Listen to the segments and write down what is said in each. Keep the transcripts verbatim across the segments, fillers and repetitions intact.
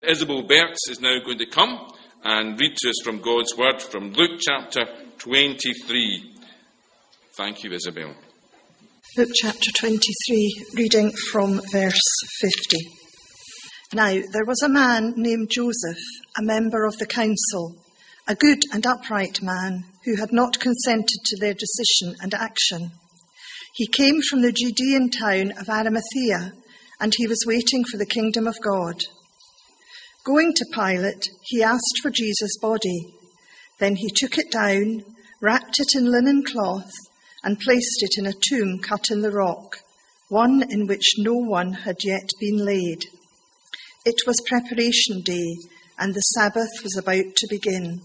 Isabel Berks is now going to come and read to us from God's Word from Luke chapter twenty-three. Thank you, Isabel. Luke chapter twenty-three, reading from verse fifty. Now there was a man named Joseph, a member of the council, a good and upright man who had not consented to their decision and action. He came from the Judean town of Arimathea, and he was waiting for the kingdom of God. Going to Pilate, he asked for Jesus' body. Then he took it down, wrapped it in linen cloth, and placed it in a tomb cut in the rock, one in which no one had yet been laid. It was preparation day, and the Sabbath was about to begin.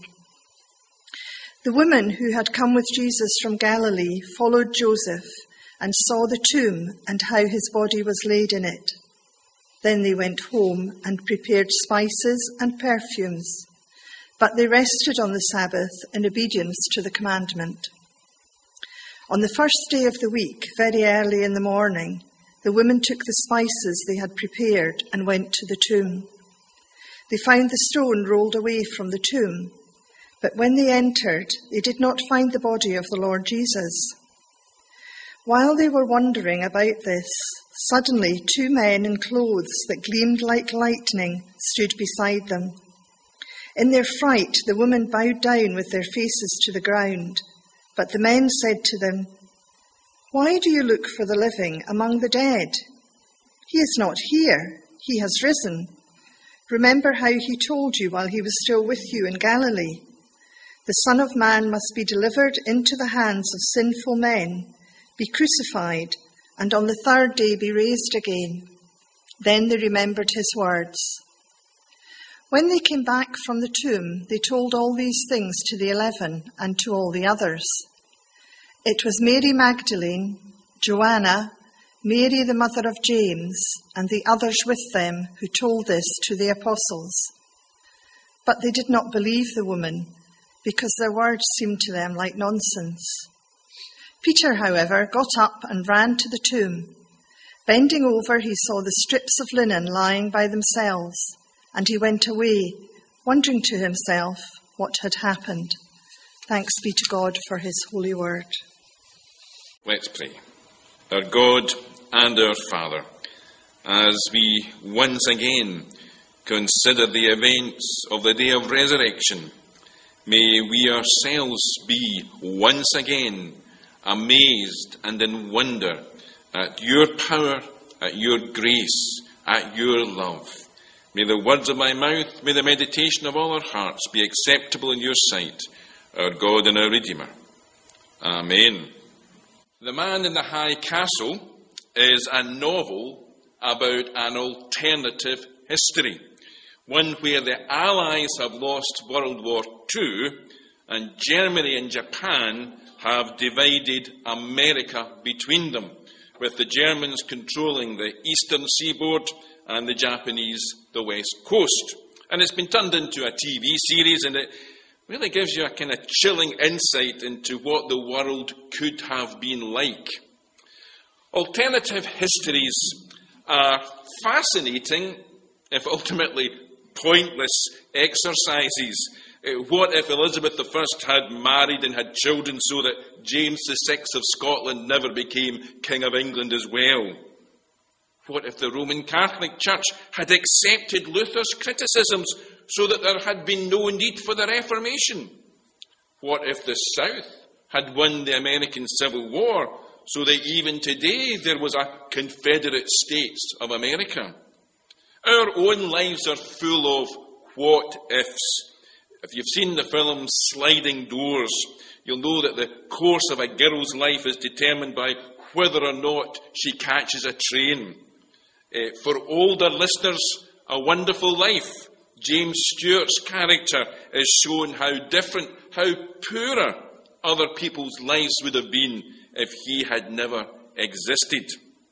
The women who had come with Jesus from Galilee followed Joseph and saw the tomb and how his body was laid in it. Then they went home and prepared spices and perfumes, but they rested on the Sabbath in obedience to the commandment. On the first day of the week, very early in the morning, the women took the spices they had prepared and went to the tomb. They found the stone rolled away from the tomb, but when they entered, they did not find the body of the Lord Jesus. While they were wondering about this, suddenly two men in clothes that gleamed like lightning stood beside them. In their fright, the women bowed down with their faces to the ground, but the men said to them, "Why do you look for the living among the dead? He is not here, he has risen. Remember how he told you while he was still with you in Galilee. The Son of Man must be delivered into the hands of sinful men, be crucified, and on the third day be raised again." Then they remembered his words. When they came back from the tomb, they told all these things to the eleven and to all the others. It was Mary Magdalene, Joanna, Mary the mother of James, and the others with them who told this to the apostles. But they did not believe the woman, because their words seemed to them like nonsense. Peter, however, got up and ran to the tomb. Bending over, he saw the strips of linen lying by themselves, and he went away, wondering to himself what had happened. Thanks be to God for his holy word. Let's pray. Our God and our Father, as we once again consider the events of the day of resurrection, may we ourselves be once again amazed and in wonder at your power, at your grace, at your love. May the words of my mouth, may the meditation of all our hearts be acceptable in your sight, our God and our Redeemer. Amen. The Man in the High Castle is a novel about an alternative history, one where the Allies have lost World War Two and Germany and Japan have divided America between them, with the Germans controlling the eastern seaboard and the Japanese the west coast. And it's been turned into a T V series, and it really gives you a kind of chilling insight into what the world could have been like. Alternative histories are fascinating, if ultimately pointless, exercises. What if Elizabeth the First had married and had children so that James the Sixth of Scotland never became King of England as well? What if the Roman Catholic Church had accepted Luther's criticisms so that there had been no need for the Reformation? What if the South had won the American Civil War so that even today there was a Confederate States of America? Our own lives are full of what-ifs. If you've seen the film Sliding Doors, you'll know that the course of a girl's life is determined by whether or not she catches a train. Uh, for older listeners, A Wonderful Life, James Stewart's character is shown how different, how poorer other people's lives would have been if he had never existed.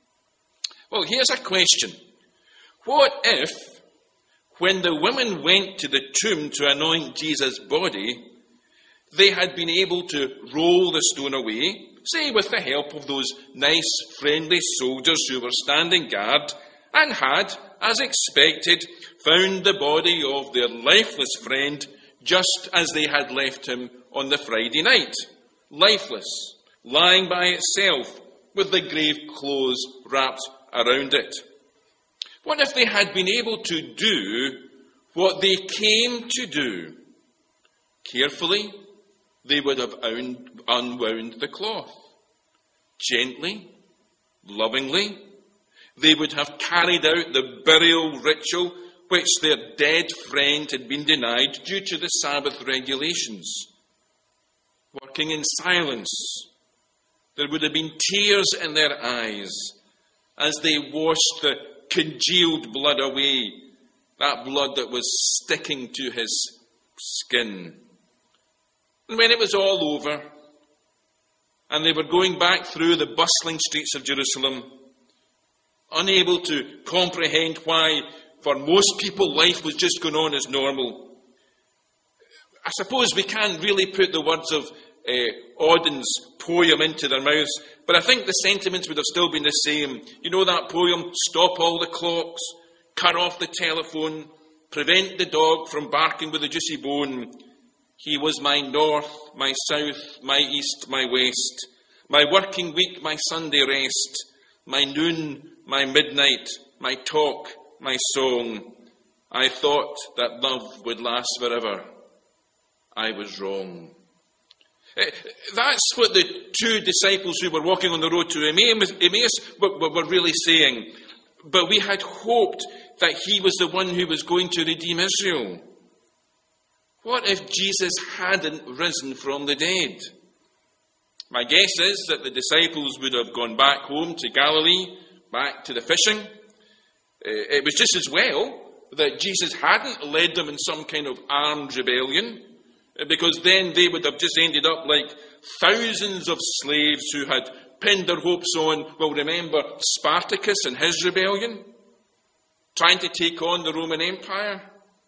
Well, here's a question. What if, when the women went to the tomb to anoint Jesus' body, they had been able to roll the stone away, say with the help of those nice, friendly soldiers who were standing guard, and had, as expected, found the body of their lifeless friend just as they had left him on the Friday night, lifeless, lying by itself, with the grave clothes wrapped around it. What if they had been able to do what they came to do? Carefully, they would have un- unwound the cloth. Gently, lovingly, they would have carried out the burial ritual which their dead friend had been denied due to the Sabbath regulations. Working in silence, there would have been tears in their eyes as they washed the congealed blood away, that blood that was sticking to his skin. And when it was all over, and they were going back through the bustling streets of Jerusalem, unable to comprehend why, for most people, life was just going on as normal. I suppose we can't really put the words of uh, Auden's poem into their mouths, but I think the sentiments would have still been the same. You know that poem, stop all the clocks, cut off the telephone, prevent the dog from barking with a juicy bone. He was my north, my south, my east, my west, my working week, my Sunday rest, my noon, my midnight, my talk, my song. I thought that love would last forever. I was wrong. That's what the two disciples who were walking on the road to Emmaus were really saying. But we had hoped that he was the one who was going to redeem Israel. What if Jesus hadn't risen from the dead? My guess is that the disciples would have gone back home to Galilee, back to the fishing. It was just as well that Jesus hadn't led them in some kind of armed rebellion, because then they would have just ended up like thousands of slaves who had pinned their hopes on, well, remember Spartacus and his rebellion, trying to take on the Roman Empire.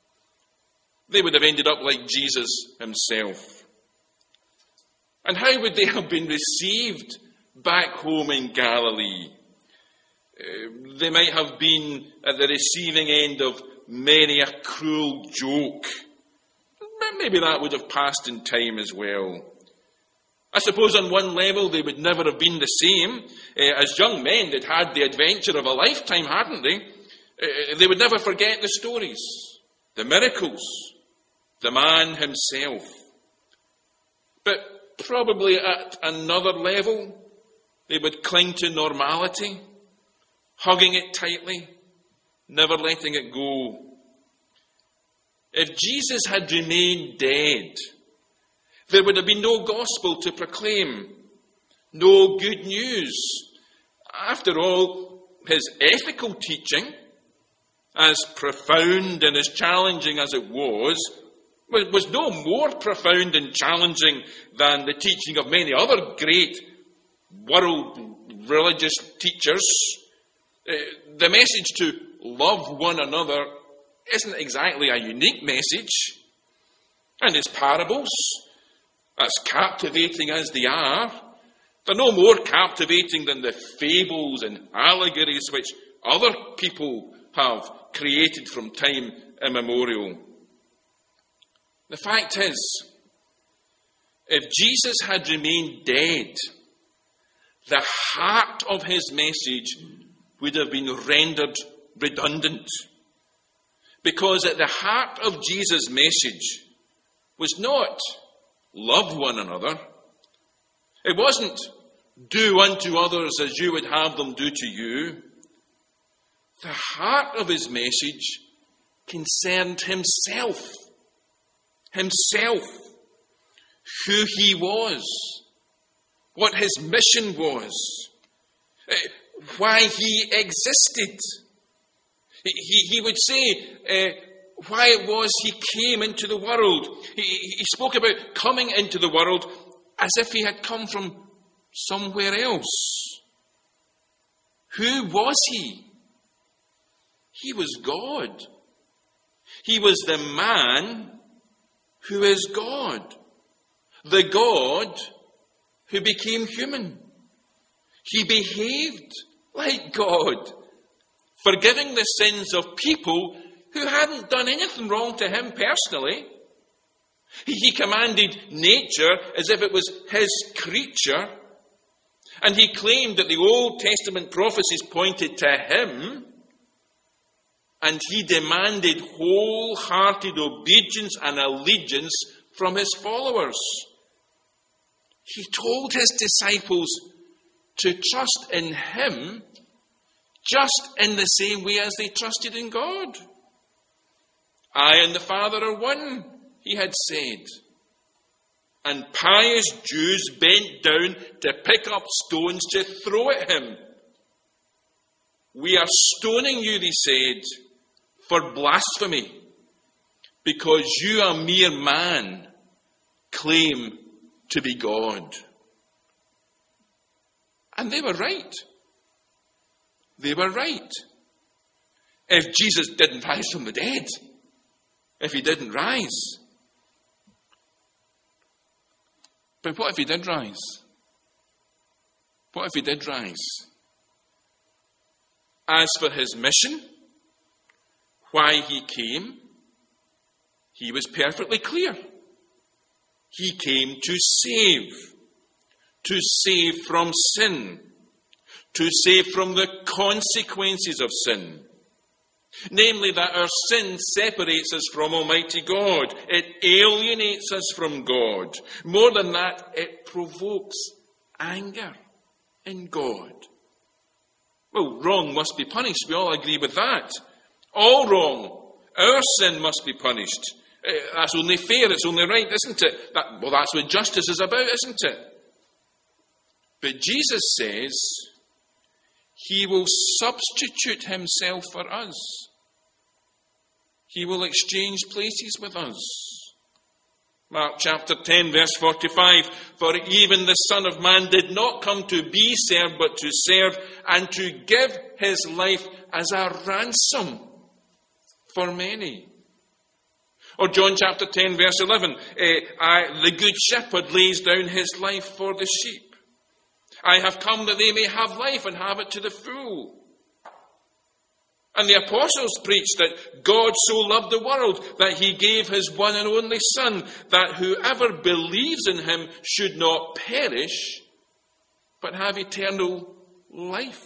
They would have ended up like Jesus himself. And how would they have been received back home in Galilee? Uh, they might have been at the receiving end of many a cruel joke. Maybe that would have passed in time as well. I suppose on one level they would never have been the same. Uh, as young men, they'd had the adventure of a lifetime, hadn't they? Uh, they would never forget the stories, the miracles, the man himself. But probably at another level, they would cling to normality, hugging it tightly, never letting it go. If Jesus had remained dead, there would have been no gospel to proclaim, no good news. After all, his ethical teaching, as profound and as challenging as it was, was no more profound and challenging than the teaching of many other great world religious teachers. Uh, the message to love one another isn't exactly a unique message. And his parables, as captivating as they are, they're no more captivating than the fables and allegories which other people have created from time immemorial. The fact is, if Jesus had remained dead, the heart of his message would have been rendered redundant. Because at the heart of Jesus' message was not love one another. It wasn't do unto others as you would have them do to you. The heart of his message concerned himself. Himself. Who he was. What his mission was. Why he existed. He, he would say uh, why it was he came into the world. He, he spoke about coming into the world as if he had come from somewhere else. Who was he? He was God. He was the man who is God. The God who became human. He behaved like God. forgiving the sins of people who hadn't done anything wrong to him personally. He commanded nature as if it was his creature, and he claimed that the Old Testament prophecies pointed to him, and he demanded wholehearted obedience and allegiance from his followers. He told his disciples to trust in him just in the same way as they trusted in God. I and the Father are one, he had said. And pious Jews bent down to pick up stones to throw at him. We are stoning you, they said, for blasphemy, because you, a mere man, claim to be God. And they were right. They were right. If Jesus didn't rise from the dead, if he didn't rise. But what if he did rise? What if he did rise? As for his mission, why he came, he was perfectly clear. He came to save. To save from sin. To save from the consequences of sin. Namely, that our sin separates us from Almighty God. It alienates us from God. More than that, it provokes anger in God. Well, wrong must be punished. We all agree with that. All wrong. Our sin must be punished. That's only fair. It's only right, isn't it? That, well, that's what justice is about, isn't it? But Jesus says he will substitute himself for us. He will exchange places with us. Mark chapter ten, verse forty-five. For even the Son of Man did not come to be served, but to serve, and to give his life as a ransom for many. Or John chapter ten, verse eleven. Eh, I, the good shepherd lays down his life for the sheep. I have come that they may have life and have it to the full. And the apostles preached that God so loved the world that he gave his one and only Son, that whoever believes in him should not perish, but have eternal life.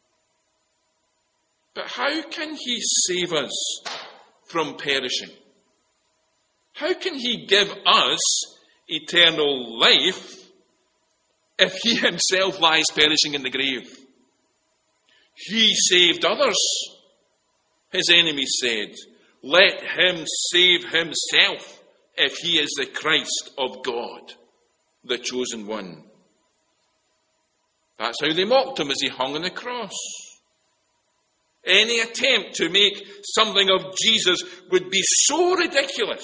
But how can he save us from perishing? How can he give us eternal life if he himself lies perishing in the grave? He saved others, his enemies said. Let him save himself if he is the Christ of God, the chosen one. That's how they mocked him as he hung on the cross. Any attempt to make something of Jesus would be so ridiculous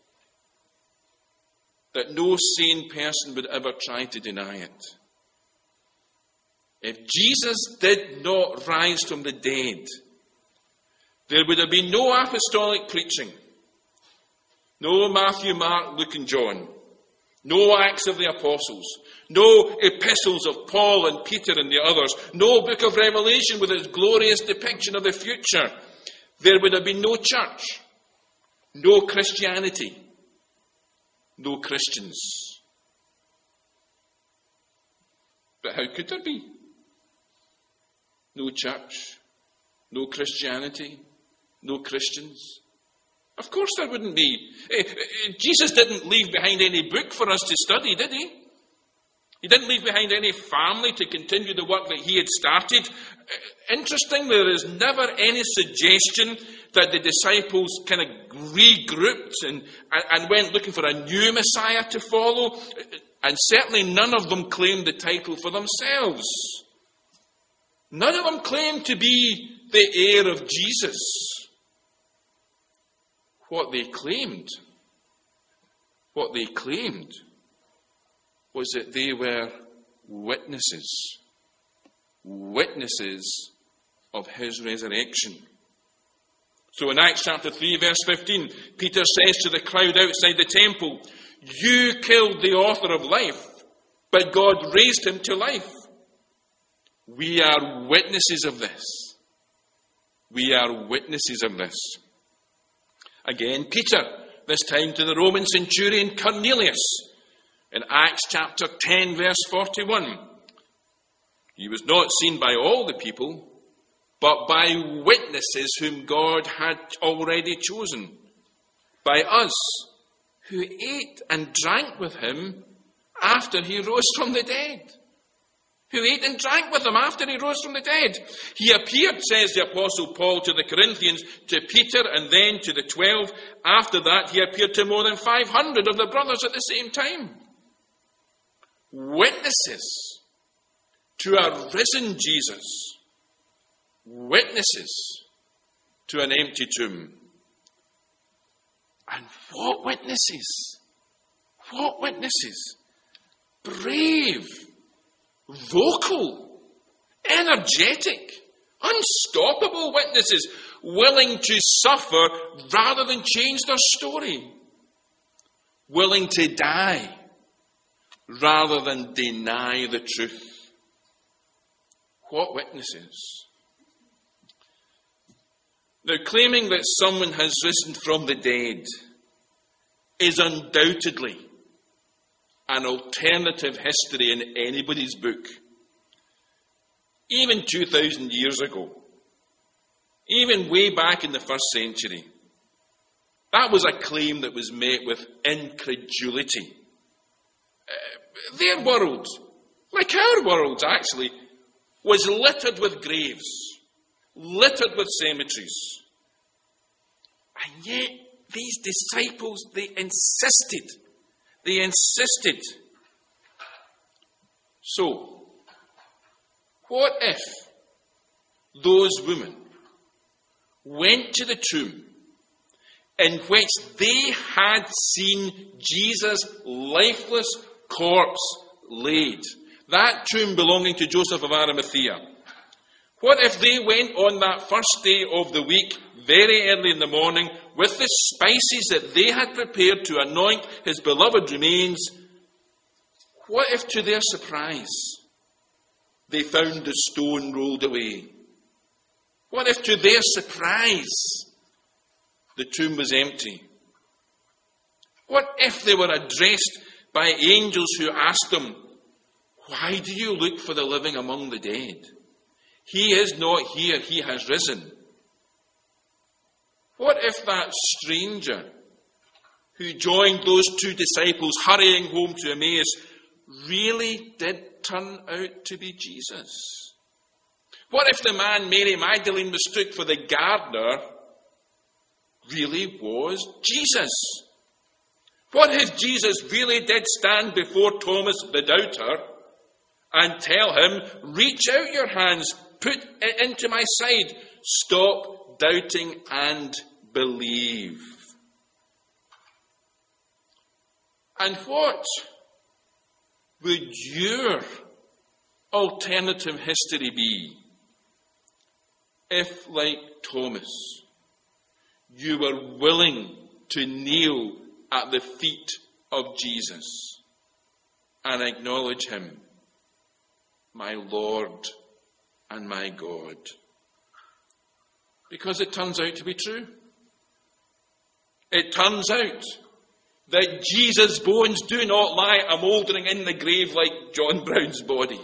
that no sane person would ever try to deny it. If Jesus did not rise from the dead, there would have been no apostolic preaching, no Matthew, Mark, Luke and John, no Acts of the Apostles, no epistles of Paul and Peter and the others, no book of Revelation with its glorious depiction of the future. There would have been no church, no Christianity, no Christians. But how could there be? No church, no Christianity, no Christians. Of course there wouldn't be. Jesus didn't leave behind any book for us to study, did he? He didn't leave behind any family to continue the work that he had started. Interestingly, there is never any suggestion that the disciples kind of regrouped and, and went looking for a new Messiah to follow. And certainly none of them claimed the title for themselves. None of them claimed to be the heir of Jesus. What they claimed, what they claimed was that they were witnesses, witnesses of his resurrection. So in Acts chapter three, verse fifteen, Peter says to the crowd outside the temple, "You killed the author of life, but God raised him to life. We are witnesses of this." We are witnesses of this. Again, Peter, this time to the Roman centurion Cornelius, in Acts chapter ten, verse forty-one. He was not seen by all the people, but by witnesses whom God had already chosen, by us, who ate and drank with him after he rose from the dead. Who ate and drank with him after he rose from the dead. He appeared, says the Apostle Paul, to the Corinthians, to Peter, and then to the twelve. After that, he appeared to more than five hundred of the brothers at the same time. Witnesses to a risen Jesus. Witnesses to an empty tomb. And what witnesses? What witnesses? Brave, vocal, energetic, unstoppable witnesses, willing to suffer rather than change their story. Willing to die rather than deny the truth. What witnesses? Now, claiming that someone has risen from the dead is undoubtedly an alternative history in anybody's book. Even two thousand years ago, even way back in the first century, that was a claim that was met with incredulity. Uh, their world, like our world actually, was littered with graves, littered with cemeteries. And yet, these disciples, they insisted. They insisted. So, what if those women went to the tomb in which they had seen Jesus' lifeless corpse laid? That tomb belonging to Joseph of Arimathea. What if they went on that first day of the week, very early in the morning, with the spices that they had prepared to anoint his beloved remains? What if, to their surprise, they found the stone rolled away? What if, to their surprise, the tomb was empty? What if they were addressed by angels who asked them, "Why do you look for the living among the dead? He is not here, he has risen." What if that stranger who joined those two disciples hurrying home to Emmaus really did turn out to be Jesus? What if the man Mary Magdalene mistook for the gardener really was Jesus? What if Jesus really did stand before Thomas the doubter and tell him, "Reach out your hands, put it into my side, stop doubting and believe"? And what would your alternative history be if, like Thomas, you were willing to kneel at the feet of Jesus and acknowledge him, my Lord and my God? Because it turns out to be true. It turns out that Jesus' bones do not lie a mouldering in the grave like John Brown's body.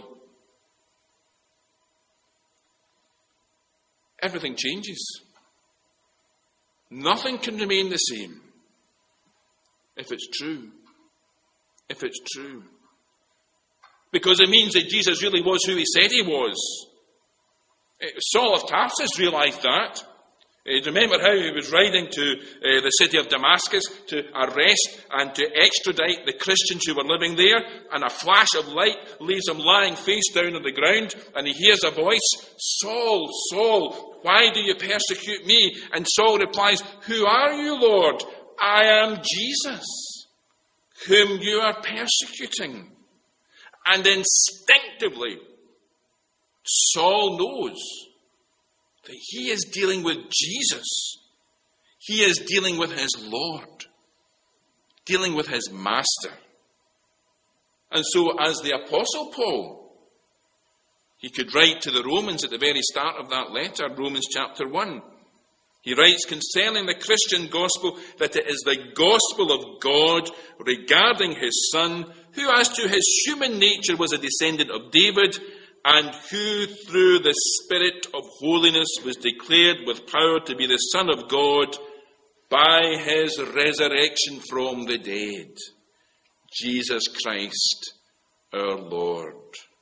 Everything changes. Nothing can remain the same if it's true. If it's true. Because it means that Jesus really was who he said he was. Saul of Tarsus realized that. Uh, remember how he was riding to uh, the city of Damascus to arrest and to extradite the Christians who were living there, and a flash of light leaves him lying face down on the ground, and he hears a voice, "Saul, Saul, why do you persecute me?" And Saul replies, "Who are you, Lord?" "I am Jesus, whom you are persecuting." And instinctively, Saul knows that he is dealing with Jesus. He is dealing with his Lord, dealing with his Master. And so, as the Apostle Paul He could write to the Romans at the very start of that letter, Romans chapter one. He writes concerning the Christian gospel that it is the gospel of God regarding his Son, who as to his human nature was a descendant of David, and who through the Spirit of holiness was declared with power to be the Son of God by his resurrection from the dead. Jesus Christ, our Lord.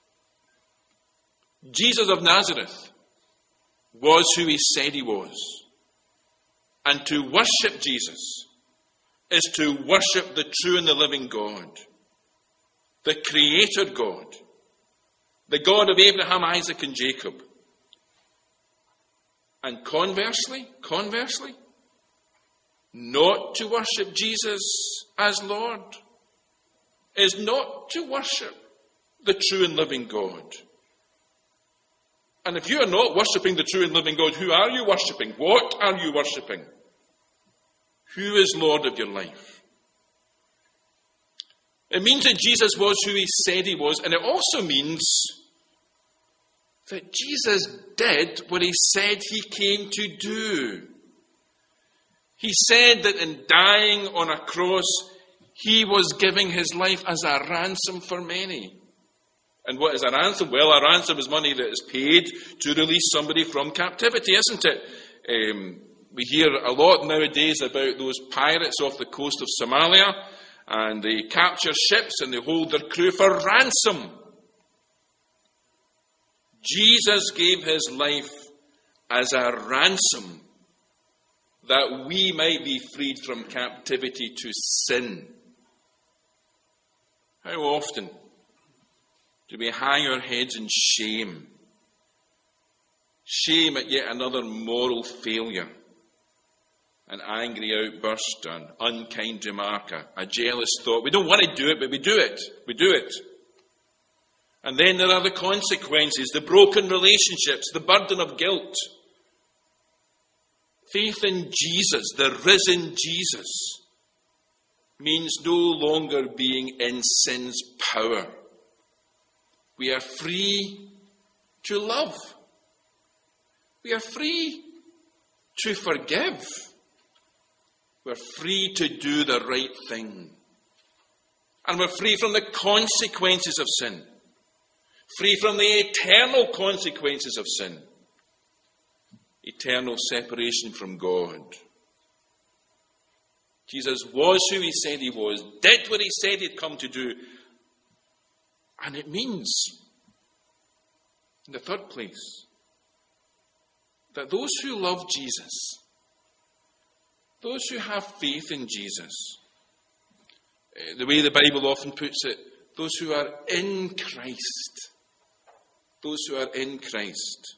Jesus of Nazareth was who he said he was. And to worship Jesus is to worship the true and the living God, the Creator God, the God of Abraham, Isaac, and Jacob. And conversely, conversely, not to worship Jesus as Lord is not to worship the true and living God. And if you are not worshipping the true and living God, who are you worshipping? What are you worshipping? Who is Lord of your life? It means that Jesus was who he said he was, and it also means that Jesus did what he said he came to do. He said that in dying on a cross, he was giving his life as a ransom for many. And what is a ransom? Well, a ransom is money that is paid to release somebody from captivity, isn't it? Um, we hear a lot nowadays about those pirates off the coast of Somalia, and they capture ships and they hold their crew for ransom. Jesus gave his life as a ransom that we might be freed from captivity to sin. How often do we hang our heads in shame? Shame at yet another moral failure, an angry outburst, an unkind remark, a, a jealous thought. We don't want to do it, but we do it. We do it. And then there are the consequences, the broken relationships, the burden of guilt. Faith in Jesus, the risen Jesus, means no longer being in sin's power. We are free to love. We are free to forgive. We're free to do the right thing. And we're free from the consequences of sin. Free from the eternal consequences of sin. Eternal separation from God. Jesus was who he said he was, did what he said he'd come to do. And it means, in the third place, that those who love Jesus, those who have faith in Jesus, the way the Bible often puts it, those who are in Christ, those who are in Christ,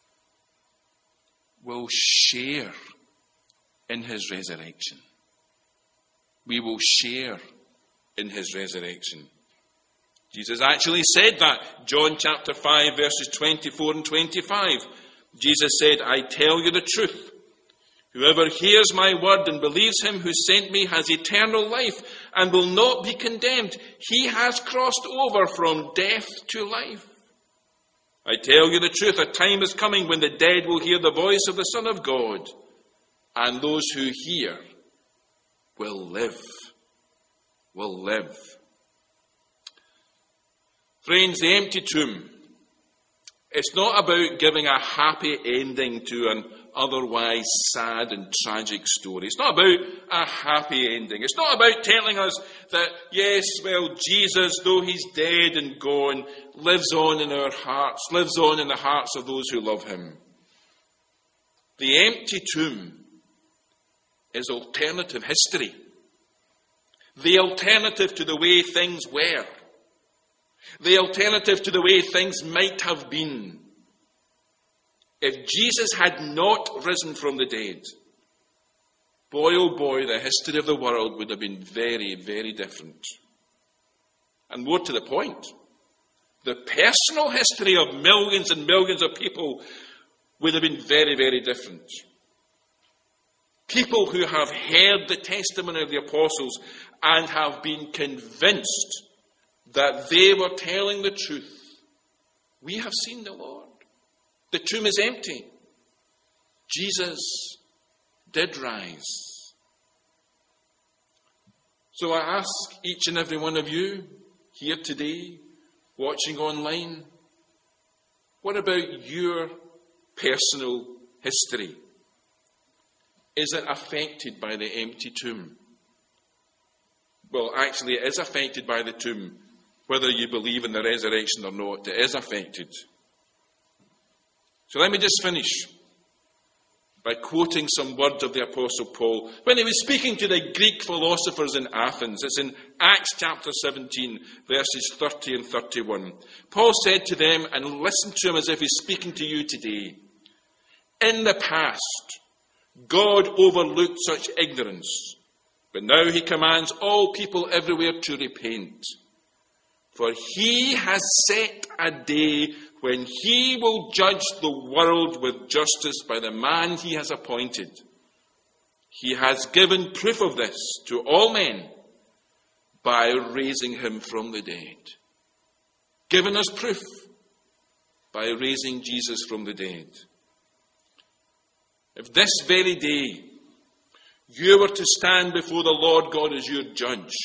will share in his resurrection. We will share in his resurrection. Jesus actually said that. John chapter five, verses twenty-four and twenty-five. Jesus said, I tell you the truth. Whoever hears my word and believes him who sent me has eternal life and will not be condemned. He has crossed over from death to life. I tell you the truth, a time is coming when the dead will hear the voice of the Son of God, and those who hear will live. Will live. Friends, the empty tomb, it's not about giving a happy ending to an otherwise sad and tragic story. It's not about a happy ending. It's not about telling us that, yes, well, Jesus, though he's dead and gone, lives on in our hearts, lives on in the hearts of those who love him. The empty tomb is alternative history. The alternative to the way things were. The alternative to the way things might have been. If Jesus had not risen from the dead, boy oh boy, the history of the world would have been very, very different. And more to the point, the personal history of millions and millions of people would have been very, very different. People who have heard the testimony of the apostles and have been convinced that they were telling the truth We have seen the Lord. The tomb is empty. Jesus did rise. So I ask each and every one of you here today, watching online, what about your personal history? Is it affected by the empty tomb? Well, actually, it is affected by the tomb. Whether you believe in the resurrection or not, it is affected. So let me just finish by quoting some words of the Apostle Paul when he was speaking to the Greek philosophers in Athens. It's in Acts chapter seventeen, verses thirty and thirty-one. Paul said to them, and listen to him as if he's speaking to you today, "In the past, God overlooked such ignorance, but now he commands all people everywhere to repent. For he has set a day when he will judge the world with justice by the man he has appointed. He has given proof of this to all men by raising him from the dead." Given us proof by raising Jesus from the dead. If this very day you were to stand before the Lord God as your judge,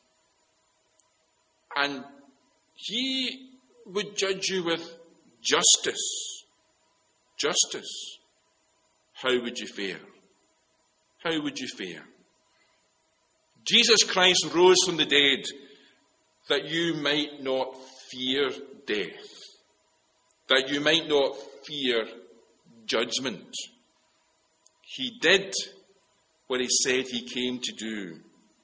and he would judge you with justice, justice, how would you fare? How would you fare? Jesus Christ rose from the dead that you might not fear death, that you might not fear judgment. He did what he said he came to do.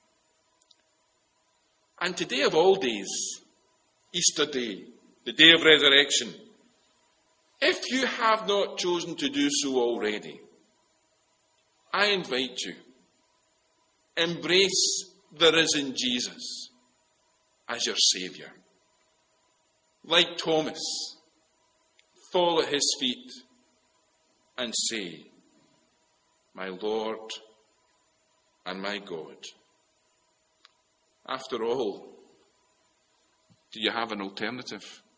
And today of all days, Easter Day, the day of resurrection, if you have not chosen to do so already, I invite you, embrace the risen Jesus as your Saviour. Like Thomas, fall at his feet and say, "My Lord and my God." After all, do you have an alternative?